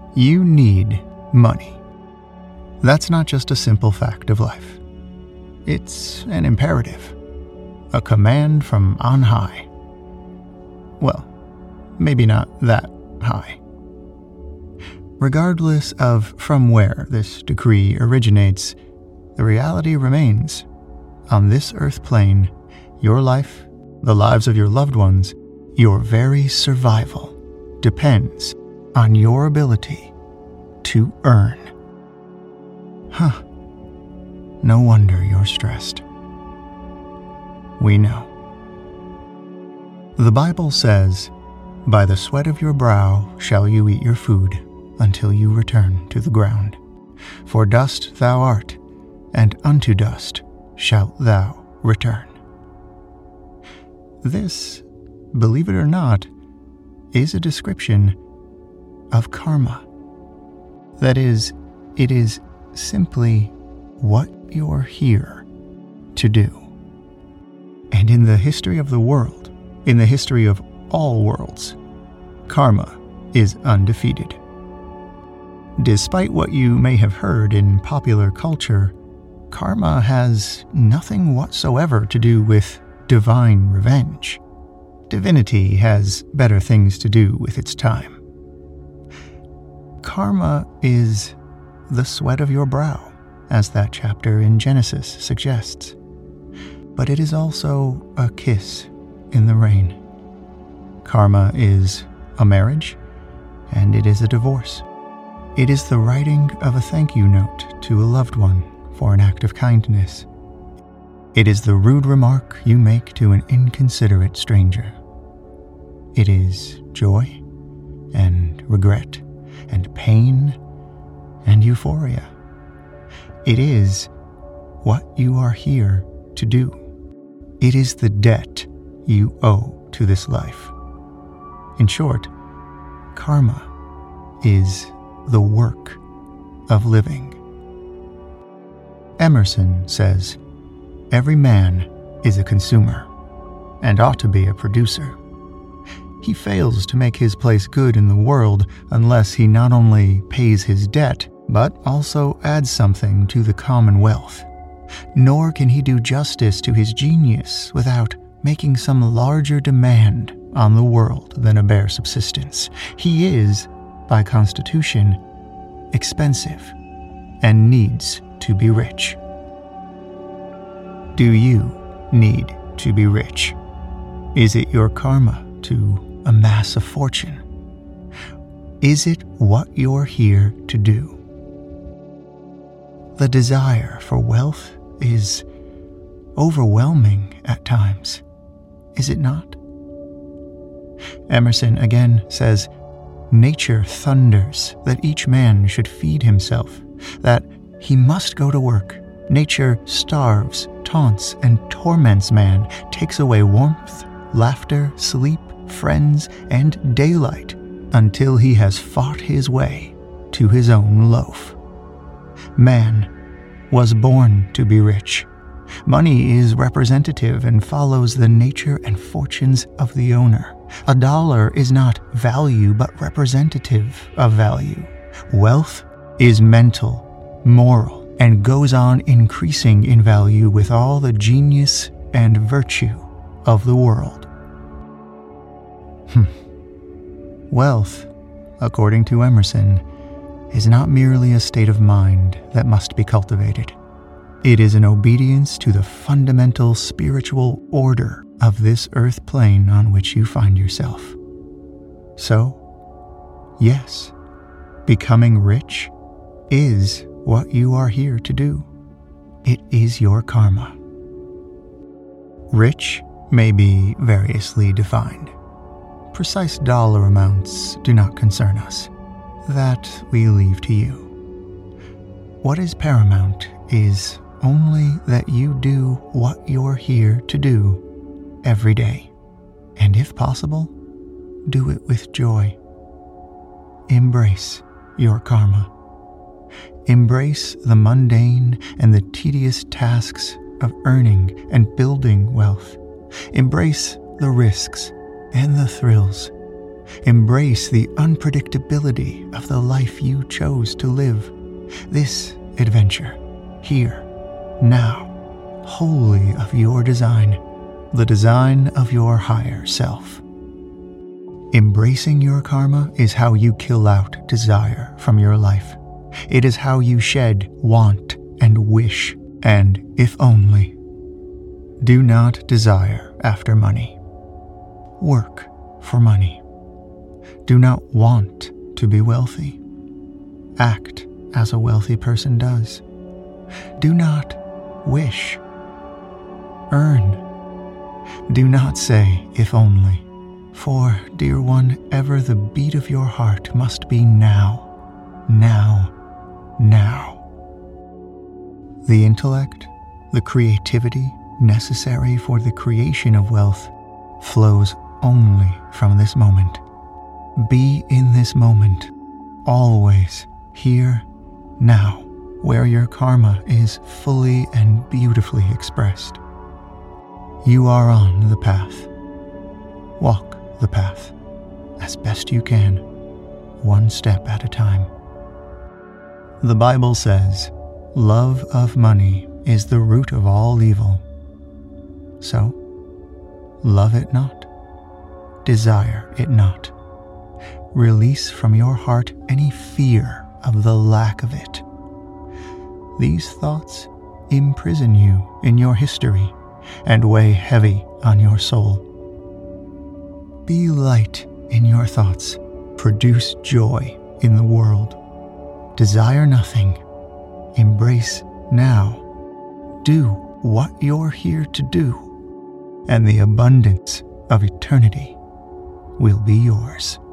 You need money. That's not just a simple fact of life. It's an imperative, a command from on high. Well, maybe not that high. Regardless of from where this decree originates, the reality remains. On this earth plane, your life, the lives of your loved ones, your very survival depends on your ability to earn. No wonder you're stressed. We know. The Bible says, "By the sweat of your brow shall you eat your food until you return to the ground. For dust thou art, and unto dust shalt thou return." This, believe it or not, is a description of karma. That is, it is simply what you're here to do. And in the history of the world, in the history of all worlds, karma is undefeated. Despite what you may have heard in popular culture, karma has nothing whatsoever to do with divine revenge. Divinity has better things to do with its time. Karma is the sweat of your brow, as that chapter in Genesis suggests. But it is also a kiss in the rain. Karma is a marriage, and it is a divorce. It is the writing of a thank you note to a loved one for an act of kindness. It is the rude remark you make to an inconsiderate stranger. It is joy and regret and pain and euphoria. It is what you are here to do. It is the debt you owe to this life. In short, karma is the work of living. Emerson says, "Every man is a consumer and ought to be a producer. He fails to make his place good in the world unless he not only pays his debt, but also adds something to the commonwealth. Nor can he do justice to his genius without making some larger demand on the world than a bare subsistence. He is, by constitution, expensive and needs to be rich." Do you need to be rich? Is it your karma to amass a fortune? Is it what you're here to do? The desire for wealth is overwhelming at times, is it not? Emerson again says, "Nature thunders that each man should feed himself, that he must go to work. Nature starves, taunts, and torments man, takes away warmth, laughter, sleep, friends, and daylight, until he has fought his way to his own loaf." Man was born to be rich. Money is representative and follows the nature and fortunes of the owner. A dollar is not value, but representative of value. Wealth is mental, moral, and goes on increasing in value with all the genius and virtue of the world. Wealth, according to Emerson, is not merely a state of mind that must be cultivated. It is an obedience to the fundamental spiritual order of this earth plane on which you find yourself. So, yes, becoming rich is what you are here to do. It is your karma. Rich may be variously defined. Precise dollar amounts do not concern us. That we leave to you. What is paramount is only that you do what you're here to do every day. And if possible, do it with joy. Embrace your karma. Embrace the mundane and the tedious tasks of earning and building wealth. Embrace the risks and the thrills. Embrace the unpredictability of the life you chose to live. This adventure, here, now, wholly of your design, the design of your higher self. Embracing your karma is how you kill out desire from your life. It is how you shed want and wish and if only. Do not desire after money. Work for money. Do not want to be wealthy. Act as a wealthy person does. Do not wish. Earn. Do not say, if only. For, dear one, ever the beat of your heart must be now, now, now. The intellect, the creativity necessary for the creation of wealth flows only from this moment. Be in this moment, always, here, now, where your karma is fully and beautifully expressed. You are on the path. Walk the path as best you can, one step at a time. The Bible says, love of money is the root of all evil. So, love it not. Desire it not. Release from your heart any fear of the lack of it. These thoughts imprison you in your history and weigh heavy on your soul. Be light in your thoughts. Produce joy in the world. Desire nothing. Embrace now. Do what you're here to do, and the abundance of eternity will be yours.